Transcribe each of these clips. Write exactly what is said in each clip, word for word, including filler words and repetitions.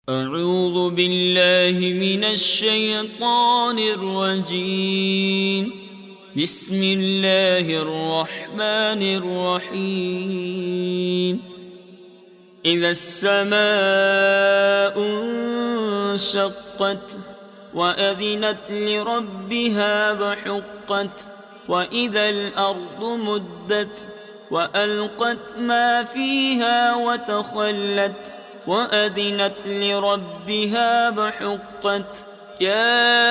أعوذ بالله من الشيطان الرجيم. بسم الله الرحمن الرحيم. إذا السماء انشقت وأذنت لربها وحقت وإذا الأرض مدت وألقت ما فيها وتخلت وأذنت لربها وحقت. يا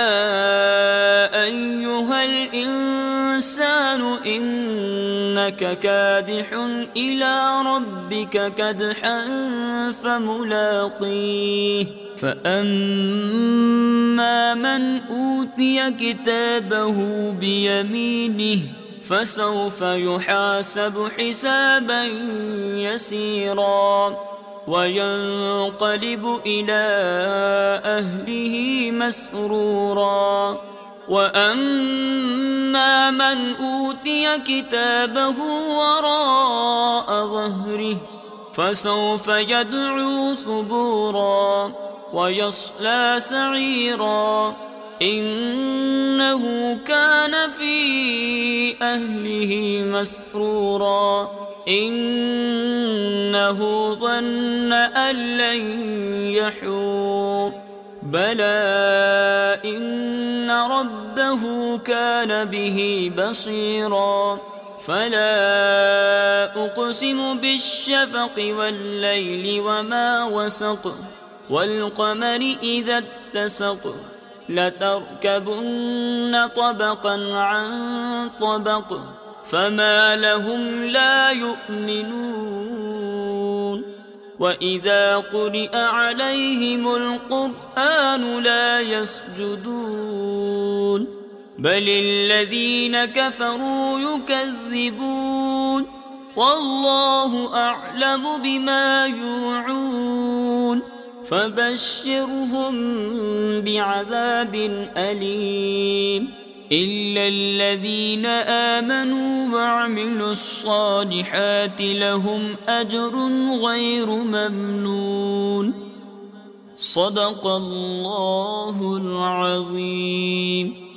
أيها الإنسان إنك كادح إلى ربك كدحا فملاقيه. فأما من أوتي كتابه بيمينه فسوف يحاسب حسابا يسيرا وينقلب إلى أهله مسرورا. وأما من أوتي كتابه وراء ظهره فسوف يدعو ثبورا ويصلى سعيرا إنه كان في أهله مسرورا إنه ظن أن لن يحور. بلى إن ربه كان به بصيرا. فلا أقسم بالشفق والليل وما وسق والقمر إذا اتسق لتركبن طبقا عن طبق فما لهم لا يؤمنون. وإذا قرئ عليهم القرآن لا يسجدون بل الذين كفروا يكذبون والله أعلم بما يوعون. فبشرهم بعذاب أليم إلا الذين آمنوا وعملوا الصالحات لهم أجر غير ممنون. صدق الله العظيم.